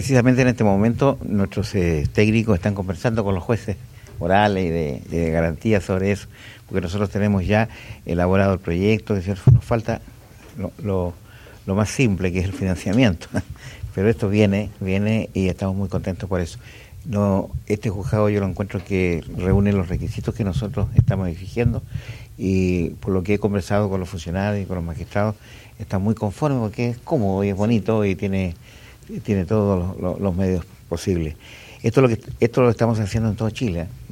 Precisamente en este momento nuestros técnicos están conversando con los jueces orales y de garantía sobre eso, porque nosotros tenemos ya elaborado el proyecto, es decir, nos falta lo más simple, que es el financiamiento, pero esto viene y estamos muy contentos por eso. No, este juzgado yo lo encuentro que reúne los requisitos que nosotros estamos exigiendo, y por lo que he conversado con los funcionarios y con los magistrados, está muy conforme porque es cómodo y es bonito y tiene todos los medios posibles. Esto lo estamos haciendo en todo Chile.